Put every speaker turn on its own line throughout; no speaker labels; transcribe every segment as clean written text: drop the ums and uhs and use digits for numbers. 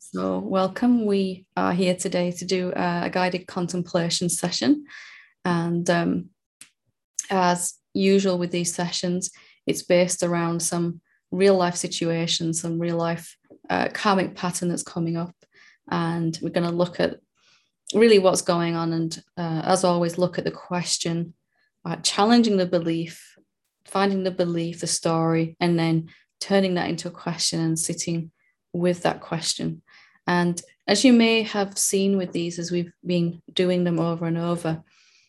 So, welcome. We are here today to do a guided contemplation session. And as usual with these sessions, it's based around some real life situations, some real life karmic pattern that's coming up. And we're going to look at really what's going on. And as always, look at the question, challenging the belief, finding the belief, the story, and then turning that into a question and sitting with that question. And as you may have seen with these, as we've been doing them over and over,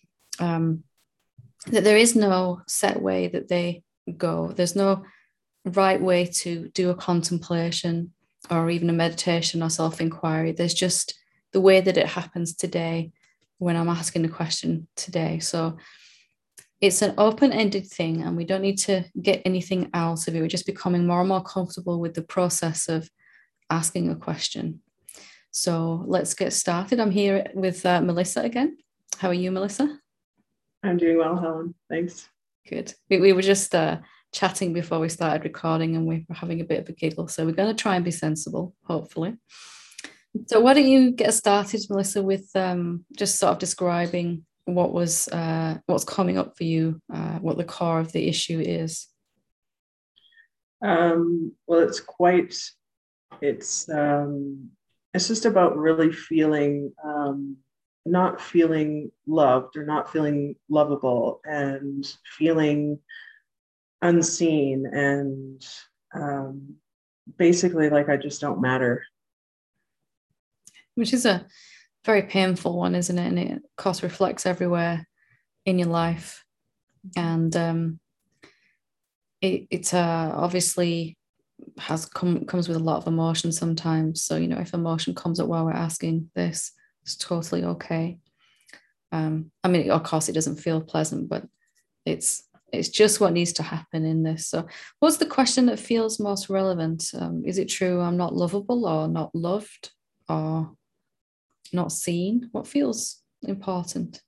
that there is no set way that they go. There's no right way to do a contemplation or even a meditation or self-inquiry. There's just the way that it happens today when I'm asking the question today. So it's an open-ended thing, and we don't need to get anything out of it. We're just becoming more and more comfortable with the process of asking a question. So let's get started. I'm here with Melissa again. How are you, Melissa?
I'm doing well, Helen. Thanks.
Good. We were just chatting before we started recording, and we were having a bit of a giggle. So we're going to try and be sensible, hopefully. So why don't you get started, Melissa, with just sort of describing what's coming up for you, what the core of the issue is.
Well, it's just about really feeling not feeling loved or not feeling lovable and feeling unseen and basically like I just don't matter.
Which is a very painful one, isn't it? And it, of course, reflects everywhere in your life. And it obviously comes with a lot of emotion sometimes. So, if emotion comes up while we're asking this, it's totally okay. I mean, of course, it doesn't feel pleasant, but it's just what needs to happen in this. So what's the question that feels most relevant? Is it true I'm not lovable or not loved or not seen? What feels important?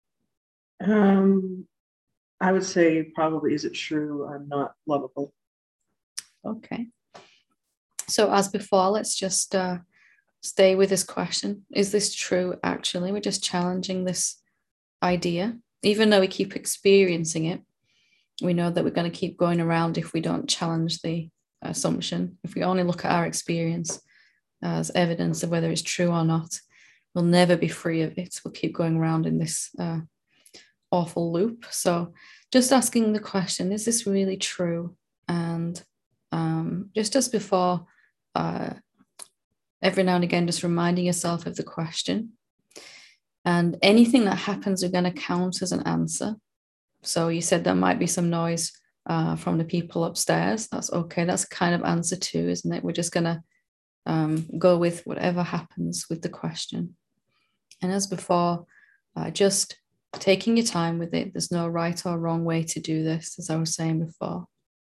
I would say probably, is it true I'm not lovable?
Okay. So as before, let's just stay with this question. Is this true actually? We're just challenging this idea. Even though we keep experiencing it, we know that we're going to keep going around if we don't challenge the assumption. If we only look at our experience as evidence of whether it's true or not, we'll never be free of it. We'll keep going around in this awful loop. So just asking the question, is this really true? And just as before, every now and again, just reminding yourself of the question. And anything that happens, we're going to count as an answer. So you said there might be some noise from the people upstairs. That's okay. That's a kind of answer too, isn't it? We're just going to go with whatever happens with the question. And as before, just taking your time with it. There's no right or wrong way to do this, as I was saying before.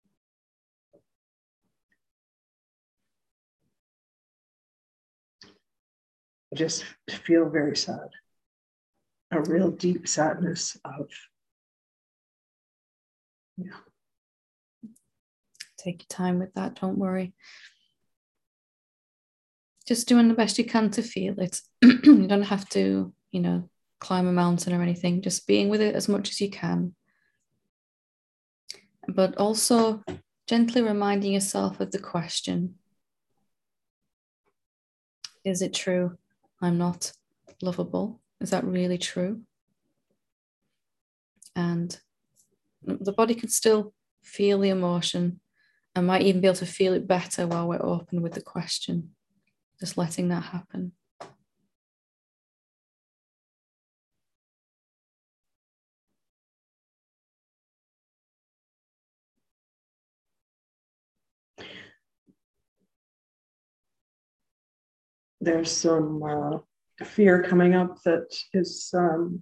I just feel very sad. A real deep sadness of, yeah.
Take your time with that. Don't worry. Just doing the best you can to feel it. You don't have to, climb a mountain or anything. Just being with it as much as you can. But also gently reminding yourself of the question. Is it true I'm not lovable? Is that really true? And the body can still feel the emotion and might even be able to feel it better while we're open with the question. Just letting that happen.
There's some fear coming up that is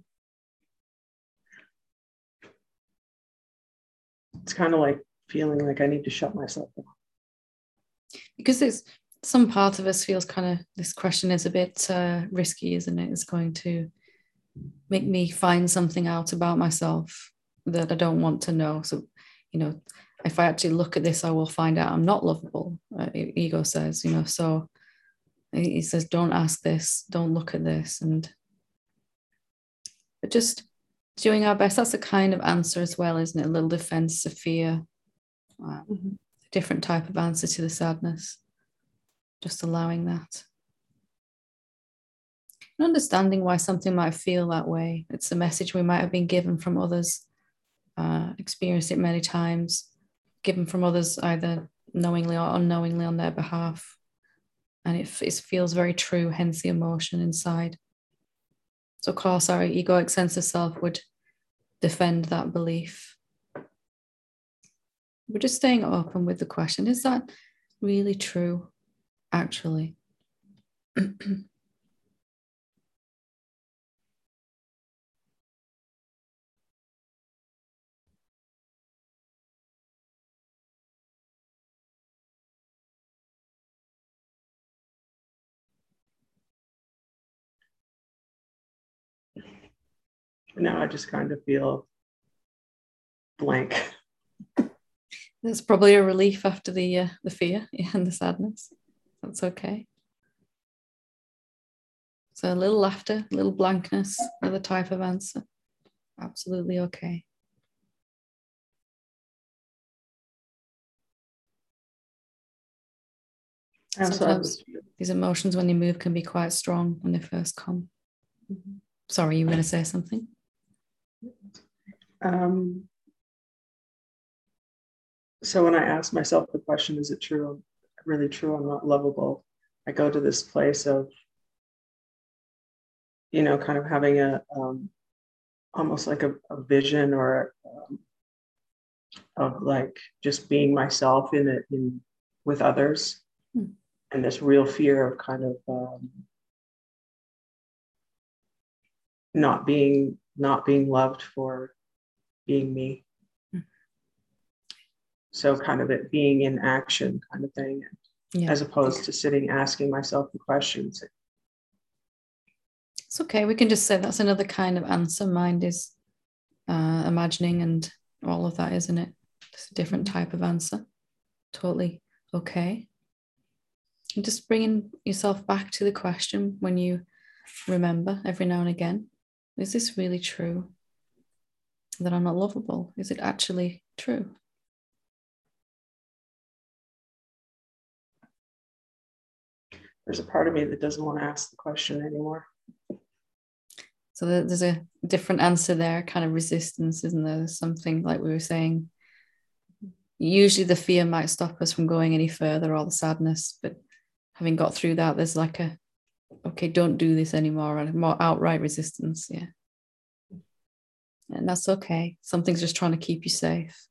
it's kind of like feeling like I need to shut myself down.
Because there's some part of us feels kind of, this question is a bit risky, isn't it? It's going to make me find something out about myself that I don't want to know. So, if I actually look at this, I will find out I'm not lovable, ego says, so He says, don't ask this, don't look at this, but just doing our best. That's a kind of answer as well, isn't it? A little defense of fear, a different type of answer to the sadness. Just allowing that. And understanding why something might feel that way. It's a message we might have been given from others, experienced it many times, given from others either knowingly or unknowingly on their behalf. And it feels very true, hence the emotion inside. So of course our egoic sense of self would defend that belief. We're just staying open with the question, is that really true, actually?
Now I just kind of feel blank.
There's probably a relief after the fear and the sadness. That's okay. So a little laughter, a little blankness, another type of answer. Absolutely okay. Sometimes these emotions, when they move, can be quite strong when they first come. Mm-hmm. Sorry, you were going to say something?
So when I ask myself the question, is it true, really true, I'm not lovable, I go to this place of, kind of having a almost like a vision or of like just being myself in with others. And this real fear of kind of not being loved for being me. So kind of it being in action kind of thing, as opposed to sitting asking myself the questions.
It's okay. We can just say that's another kind of answer. Mind is imagining and all of that, isn't it? Just a different type of answer. Totally okay. And just bringing yourself back to the question when you remember every now and again, is this really true that I'm not lovable? Is it actually true?
There's a part of me that doesn't want to ask the question anymore.
So there's a different answer there, kind of resistance, isn't there? There's something like we were saying. Usually the fear might stop us from going any further, or the sadness, but having got through that, there's like a, okay, don't do this anymore, and more outright resistance. Yeah. And that's okay. Something's just trying to keep you safe.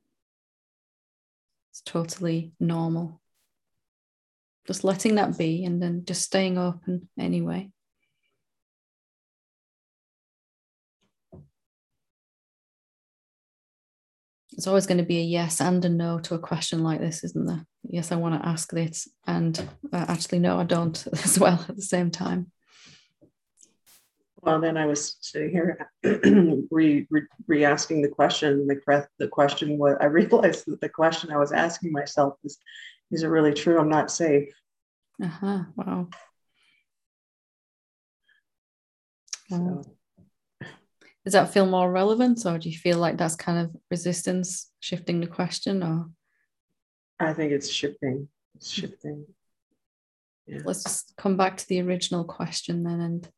It's totally normal. Just letting that be and then just staying open anyway. It's always going to be a yes and a no to a question like this, isn't there? Yes, I want to ask this, and actually, no, I don't as well at the same time.
Well, then I was sitting here re-asking the question. The question was, I realized that the question I was asking myself is it really true? I'm not safe.
Wow. So. Does that feel more relevant, or do you feel like that's kind of resistance shifting the question? Or
I think it's shifting. It's shifting. Yeah.
Let's just come back to the original question then, and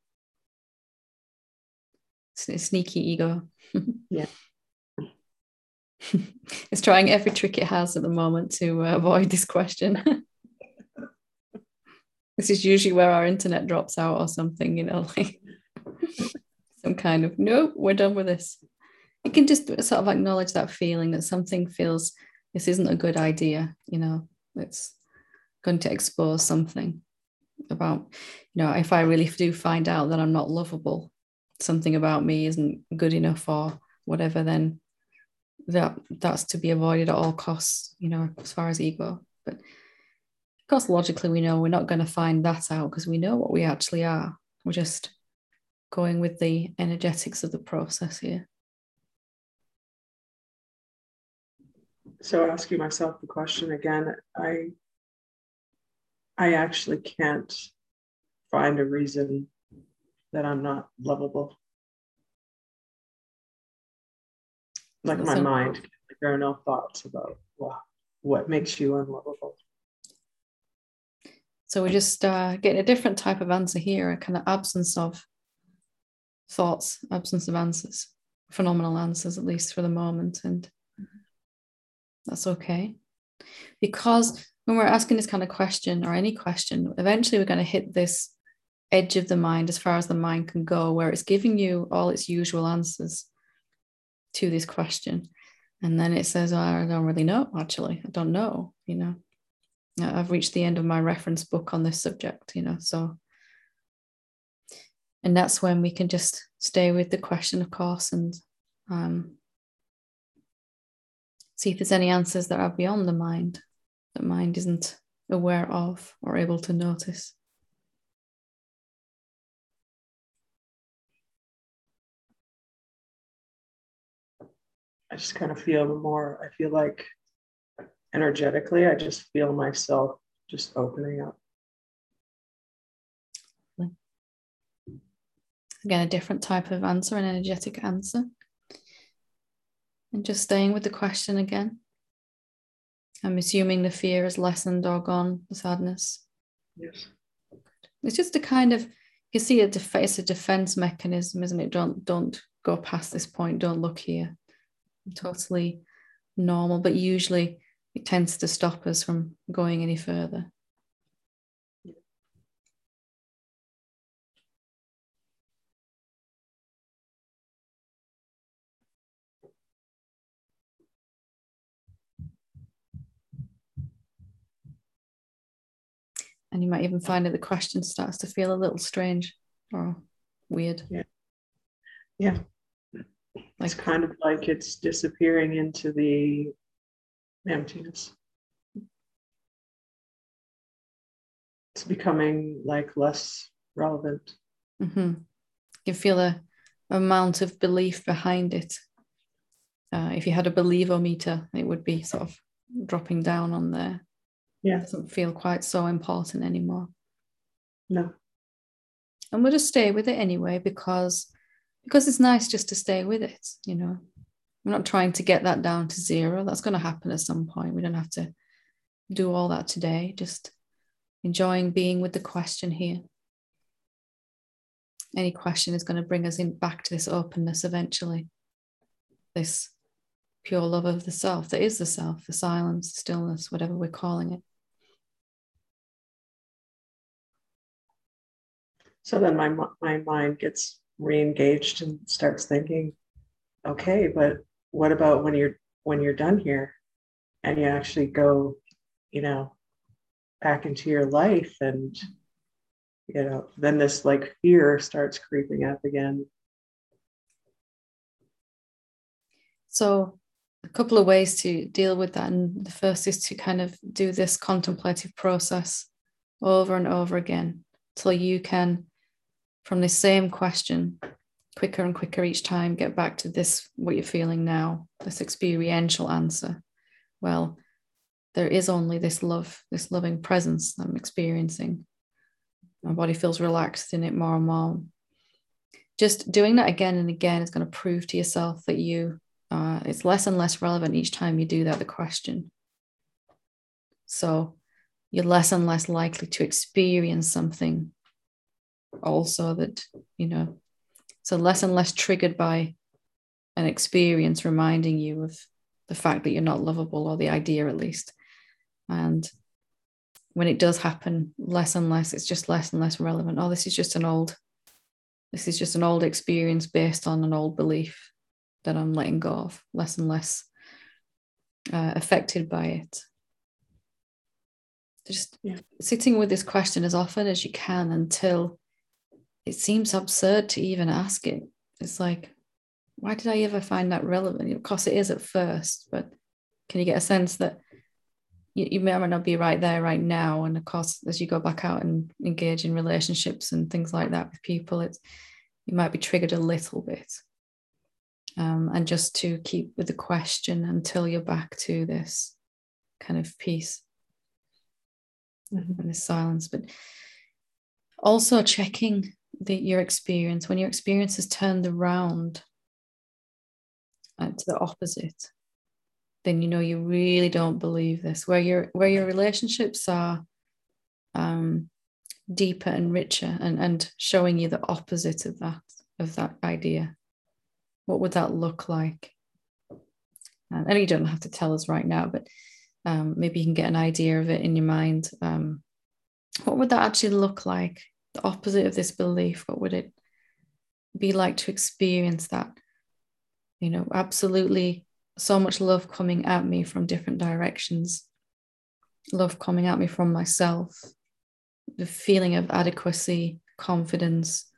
sneaky ego.
Yeah.
It's trying every trick it has at the moment to avoid this question. This is usually where our internet drops out or something, like some kind of, nope, we're done with this. You can just sort of acknowledge that feeling that something feels this isn't a good idea, it's going to expose something about, if I really do find out that I'm not lovable, something about me isn't good enough or whatever, then that's to be avoided at all costs, as far as ego. But of course, logically, we know we're not going to find that out because we know what we actually are. We're just going with the energetics of the process here.
So asking myself the question again, I actually can't find a reason that I'm not lovable. Like my mind, like there are no thoughts about what makes you unlovable.
So we're just getting a different type of answer here, a kind of absence of thoughts, absence of answers, phenomenal answers, at least for the moment. And that's okay. Because when we're asking this kind of question or any question, eventually we're going to hit this edge of the mind as far as the mind can go, where it's giving you all its usual answers to this question. And then it says, oh, I don't really know, actually. I don't know, I've reached the end of my reference book on this subject, so. And that's when we can just stay with the question, of course, and see if there's any answers that are beyond the mind that mind isn't aware of or able to notice.
I just kind of feel I feel like energetically, I just feel myself just opening up.
Again, a different type of answer, an energetic answer. And just staying with the question again. I'm assuming the fear is lessened or gone, the sadness.
Yes.
It's just a kind of, you see, it's a defense mechanism, isn't it? Don't go past this point. Don't look here. Totally normal, but usually it tends to stop us from going any further. And you might even find that the question starts to feel a little strange or weird.
Yeah. Yeah. It's kind of like it's disappearing into the emptiness. It's becoming like less relevant.
Mm-hmm. You feel a amount of belief behind it. If you had a believometer, it would be sort of dropping down on there.
Yeah.
It doesn't feel quite so important anymore.
No.
And we'll just stay with it anyway, because it's nice just to stay with it, We're not trying to get that down to zero. That's going to happen at some point. We don't have to do all that today. Just enjoying being with the question here. Any question is going to bring us back to this openness eventually. This pure love of the self that is the self, the silence, the stillness, whatever we're calling it.
So then my mind gets re-engaged and starts thinking, okay, but what about when you're done here and you actually go, back into your life, and then this like fear starts creeping up again.
So a couple of ways to deal with that. And the first is to kind of do this contemplative process over and over again till you can, from the same question, quicker and quicker each time, get back to this, what you're feeling now, this experiential answer. Well, there is only this love, this loving presence I'm experiencing. My body feels relaxed in it more and more. Just doing that again and again is going to prove to yourself that it's less and less relevant each time you do that, the question. So you're less and less likely to experience something also that, so less and less triggered by an experience reminding you of the fact that you're not lovable, or the idea at least. And when it does happen, less and less, it's just less and less relevant. Oh, this is just an old experience based on an old belief that I'm letting go of, less and less affected by it. Just sitting with this question as often as you can until it seems absurd to even ask it. It's like, why did I ever find that relevant? Of course it is at first, but can you get a sense that you may or may not be right there right now? And of course, as you go back out and engage in relationships and things like that with people, you might be triggered a little bit. And just to keep with the question until you're back to this kind of peace and this silence. But Also checking your experience. When your experience has turned around to the opposite, then you really don't believe this. Where your relationships are deeper and richer, and showing you the opposite of that idea. What would that look like? And you don't have to tell us right now, but maybe you can get an idea of it in your mind. What would that actually look like? The opposite of this belief, what would it be like to experience that? Absolutely so much love coming at me from different directions, love coming at me from myself, the feeling of adequacy, confidence,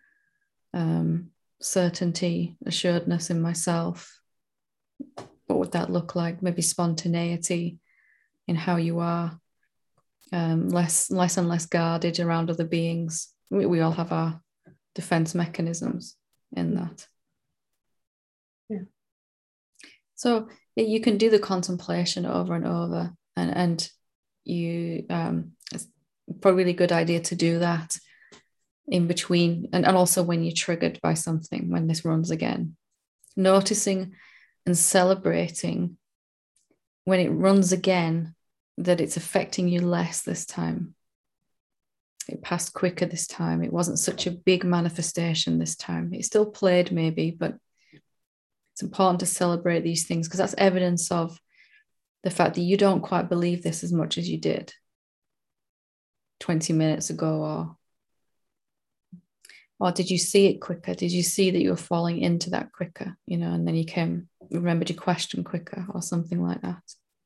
certainty, assuredness in myself. What would that look like? Maybe spontaneity in how you are, less and less guarded around other beings. We all have our defense mechanisms in that.
Yeah.
So you can do the contemplation over and over, and you it's probably a good idea to do that in between, and also when you're triggered by something, when this runs again, noticing and celebrating when it runs again, that it's affecting you less this time. It passed quicker this time. It wasn't such a big manifestation this time. It still played maybe, but it's important to celebrate these things, because that's evidence of the fact that you don't quite believe this as much as you did 20 minutes ago, or did you see it quicker? Did you see that you were falling into that quicker, and then you remembered your question quicker, or something like that.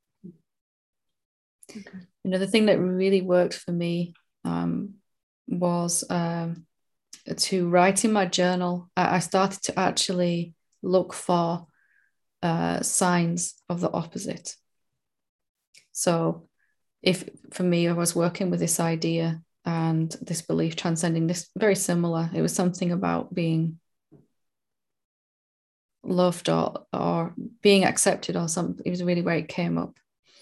Okay.
The thing that really worked for me was to write in my journal. I started to actually look for signs of the opposite. So if for me, I was working with this idea and this belief transcending this, very similar. It was something about being loved or being accepted or something. It was really where it came up.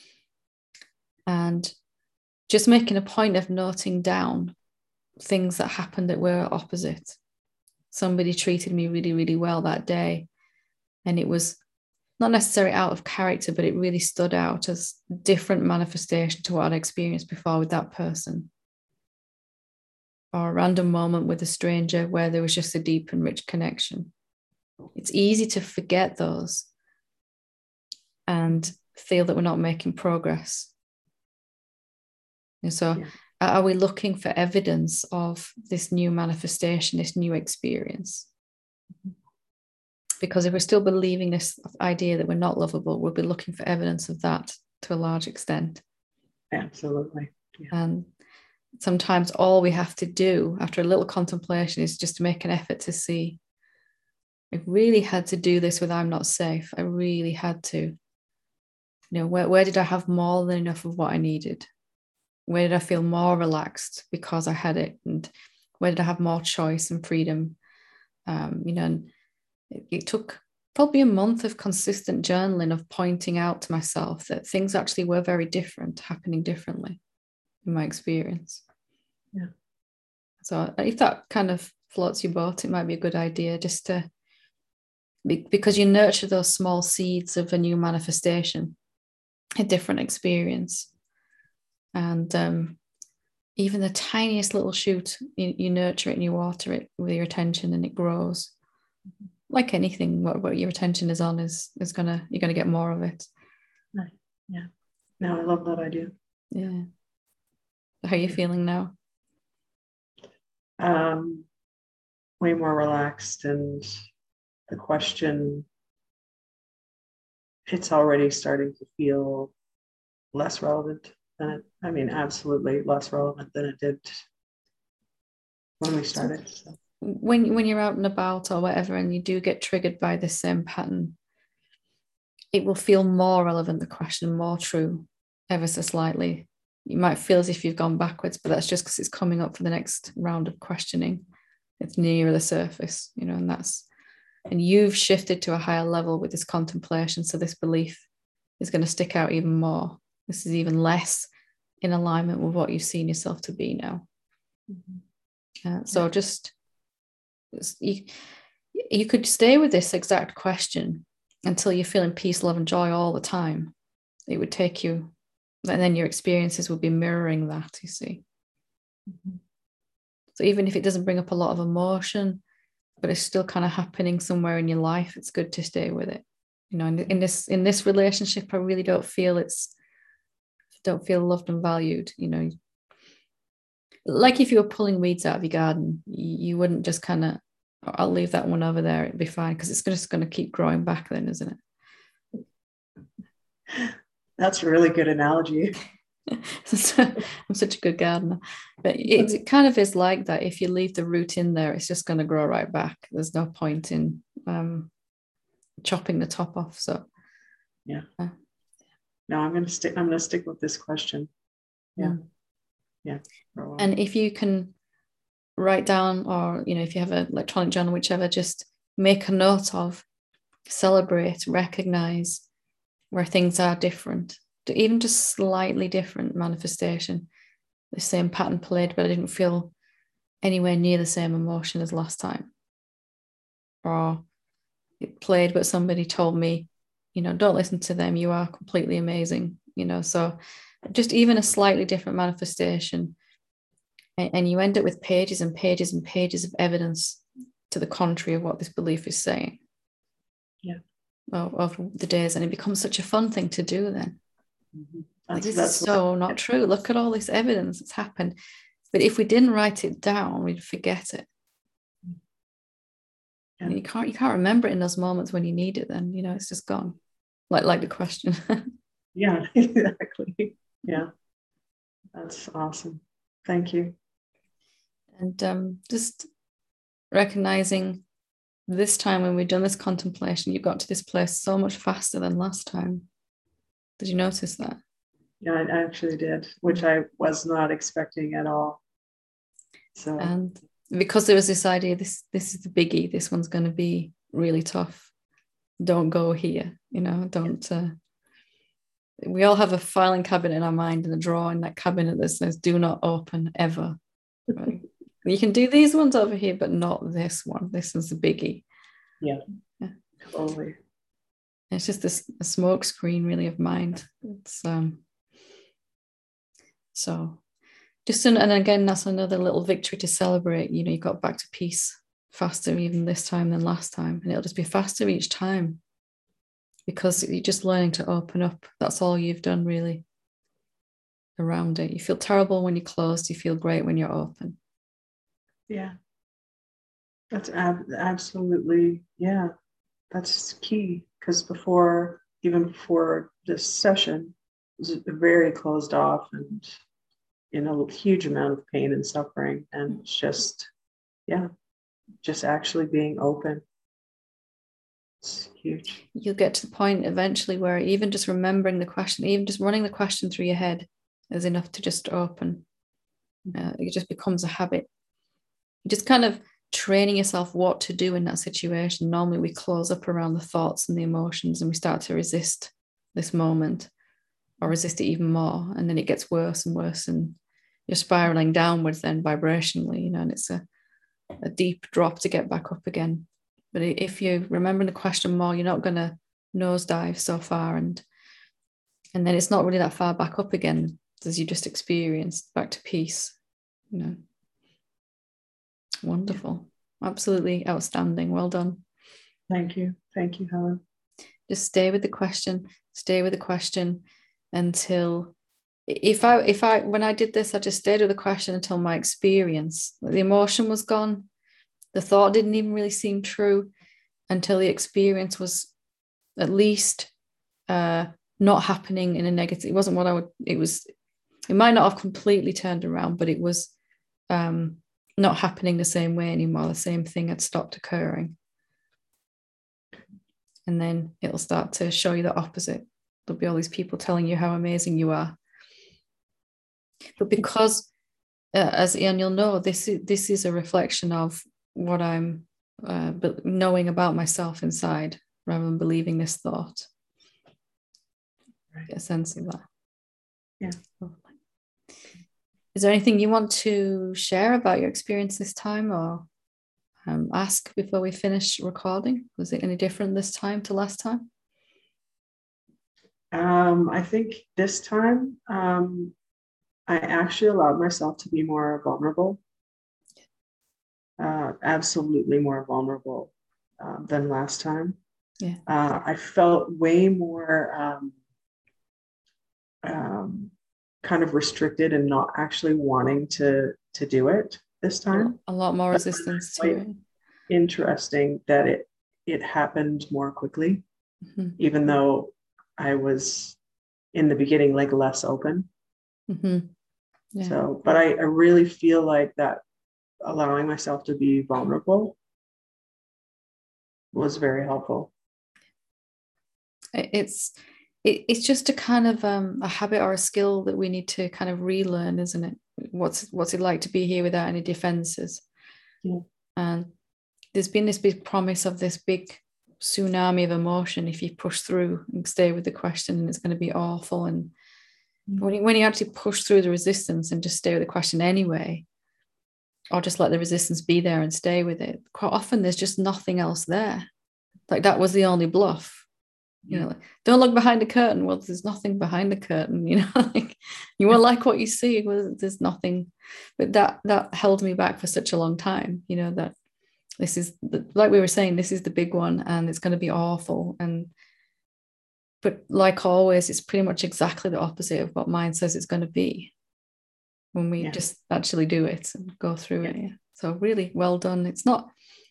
And just making a point of noting down things that happened that were opposite. Somebody treated me really, really well that day, and it was not necessarily out of character, but it really stood out as different manifestation to what I'd experienced before with that person. Or a random moment with a stranger where there was just a deep and rich connection. It's easy to forget those and feel that we're not making progress. And so are we looking for evidence of this new manifestation, this new experience? Because if we're still believing this idea that we're not lovable, we'll be looking for evidence of that to a large extent.
Absolutely. Yeah.
And sometimes all we have to do after a little contemplation is just to make an effort to see, I really had to do this with I'm not safe. I really had to. Where did I have more than enough of what I needed? Where did I feel more relaxed because I had it? And where did I have more choice and freedom? And it took probably a month of consistent journaling, of pointing out to myself that things actually were very different, happening differently in my experience.
Yeah.
So if that kind of floats your boat, it might be a good idea just to, because you nurture those small seeds of a new manifestation, a different experience. And even the tiniest little shoot, you nurture it and you water it with your attention, and it grows. Like anything, what your attention is on is you're gonna get more of it.
Right. Yeah. No, I love that idea.
Yeah. How are you feeling now?
Way more relaxed, and the question, it's already starting to feel less relevant than it. I mean, absolutely less relevant than it did when we started. So.
When you're out and about or whatever, and you do get triggered by the same pattern, it will feel more relevant, the question, more true, ever so slightly. You might feel as if you've gone backwards, but that's just because it's coming up for the next round of questioning. It's nearer the surface, and you've shifted to a higher level with this contemplation. So this belief is going to stick out even more. This is even less in alignment with what you've seen yourself to be now.
Mm-hmm.
So just you could stay with this exact question until you're feeling peace, love, and joy all the time. It would take you, and then your experiences would be mirroring that, you see. Mm-hmm. So even if it doesn't bring up a lot of emotion, but it's still kind of happening somewhere in your life, it's good to stay with it. You know, in this relationship, I really don't feel loved and valued. You know, like if you were pulling weeds out of your garden, you wouldn't just kind of, I'll leave that one over there, it'd be fine, because it's just going to keep growing back then, isn't it?
That's a really good analogy.
I'm such a good gardener. But it kind of is like that. If you leave the root in there, it's just going to grow right back. There's no point in chopping the top off. So
yeah. No, I'm going to stick with this question. Yeah. Yeah.
And if you can write down, or if you have an electronic journal, whichever, just make a note of, celebrate, recognize where things are different, even just slightly different manifestation. The same pattern played, but I didn't feel anywhere near the same emotion as last time. Or it played, but somebody told me, don't listen to them, you are completely amazing. So just even a slightly different manifestation, and you end up with pages and pages and pages of evidence to the contrary of what this belief is saying.
Yeah.
Of the days, and it becomes such a fun thing to do then.
Mm-hmm.
This is so not true. Look at all this evidence that's happened. But if we didn't write it down, we'd forget it. Yeah. And you can't remember it in those moments when you need it. Then it's just gone, like the question.
Yeah, exactly. Yeah, that's awesome. Thank you.
And just recognizing this time when we've done this contemplation, you got to this place so much faster than last time. Did you notice that?
Yeah, I actually did, which I was not expecting at all. So,
and because there was this idea, this is the biggie, this one's going to be really tough, don't go here, don't we all have a filing cabinet in our mind and a drawer in that cabinet that says do not open ever. Right? You can do these ones over here, but not this one. This is the biggie.
Yeah. Totally.
It's just a smoke screen really of mind. It's so just and again, that's another little victory to celebrate. You got back to peace faster even this time than last time, and it'll just be faster each time because you're just learning to open up. That's all you've done really around it. You feel terrible when you're closed, you feel great when you're open.
Yeah, that's absolutely, yeah, that's key, because even before this session, it was very closed off and a huge amount of pain and suffering, and it's just actually being open. It's huge.
You'll get to the point eventually where even just remembering the question, even just running the question through your head is enough to just open. It just becomes a habit. You're just kind of training yourself what to do in that situation. Normally we close up around the thoughts and the emotions and we start to resist this moment or resist it even more. And then it gets worse and worse and you're spiraling downwards then vibrationally, and it's a deep drop to get back up again. But if you remember the question more, you're not going to nosedive so far, and then it's not really that far back up again as you just experienced, back to peace. Wonderful, absolutely outstanding. Well done.
Thank you, Helen.
Just stay with the question until when I did this, I just stayed with the question until my experience, the emotion was gone. The thought didn't even really seem true until the experience was at least not happening in a negative. It wasn't it might not have completely turned around, but it was not happening the same way anymore. The same thing had stopped occurring. And then it'll start to show you the opposite. There'll be all these people telling you how amazing you are. But because, as Ian, you'll know, this is a reflection of what I'm knowing about myself inside rather than believing this thought. Right. Get a sense of that.
Yeah.
Is there anything you want to share about your experience this time, or ask before we finish recording? Was it any different this time to last time?
I think this time I actually allowed myself to be more vulnerable, absolutely more vulnerable than last time.
Yeah.
I felt way more kind of restricted and not actually wanting to do it this time.
A lot more resistance to it.
Interesting that it happened more quickly, even though I was in the beginning like less open. Yeah. So, but I really feel like that allowing myself to be vulnerable was very helpful.
It's just a kind of a habit or a skill that we need to kind of relearn, isn't it? What's it like to be here without any defenses?
Yeah. And
there's been this big promise of this big tsunami of emotion if you push through and stay with the question, and it's going to be awful. And when you actually push through the resistance and just stay with the question anyway, or just let the resistance be there and stay with it, quite often there's just nothing else there. Like that was the only bluff. You know, like, don't look behind the curtain. Well, there's nothing behind the curtain, you know, like you won't like what you see. Well, there's nothing. But that held me back for such a long time, you know, that this is like we were saying, this is the big one and it's going to be awful. But like always, it's pretty much exactly the opposite of what mind says it's going to be when we just actually do it and go through it. Yeah. So really well done. It's not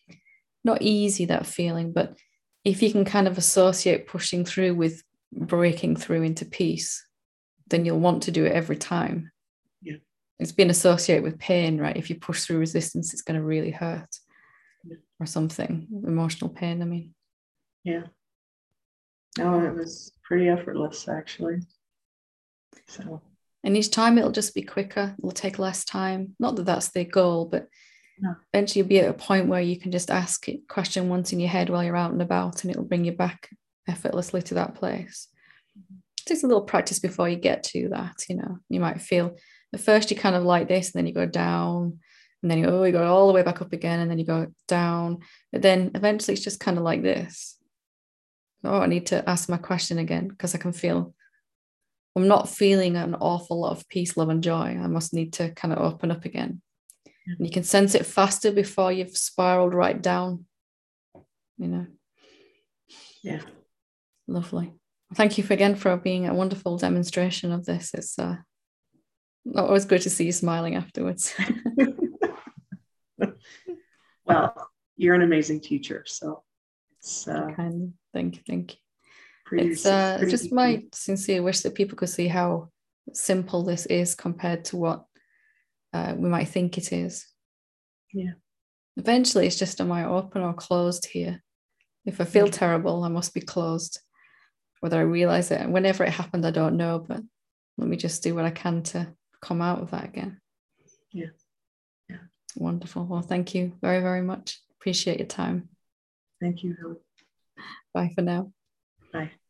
easy, that feeling, but if you can kind of associate pushing through with breaking through into peace, then you'll want to do it every time.
Yeah.
It's been associated with pain, right? If you push through resistance, it's going to really hurt or something, emotional pain, I mean.
Yeah. No, it was pretty effortless, actually. So.
And each time it'll just be quicker. It'll take less time. Not that that's the goal, but eventually you'll be at a point where you can just ask a question once in your head while you're out and about, and it'll bring you back effortlessly to that place. It takes a little practice before you get to that, you know. You might feel at first you kind of like this, and then you go down, and then you go all the way back up again, and then you go down. But then eventually it's just kind of like this. Oh, I need to ask my question again because I can feel I'm not feeling an awful lot of peace, love, and joy. I must need to kind of open up again. And you can sense it faster before you've spiraled right down, you know.
Yeah.
Lovely. Thank you again for being a wonderful demonstration of this. It's always good to see you smiling afterwards.
Well, you're an amazing teacher, so it's
thank you. It's just my sincere wish that people could see how simple this is compared to what we might think it is.
Yeah.
Eventually, it's just am I open or closed here? If I feel terrible, I must be closed. Whether I realize it, and whenever it happened, I don't know, but let me just do what I can to come out of that again.
Yeah.
Wonderful. Well, thank you very, very much. Appreciate your time.
Thank you, Helen.
Bye for now.
Bye.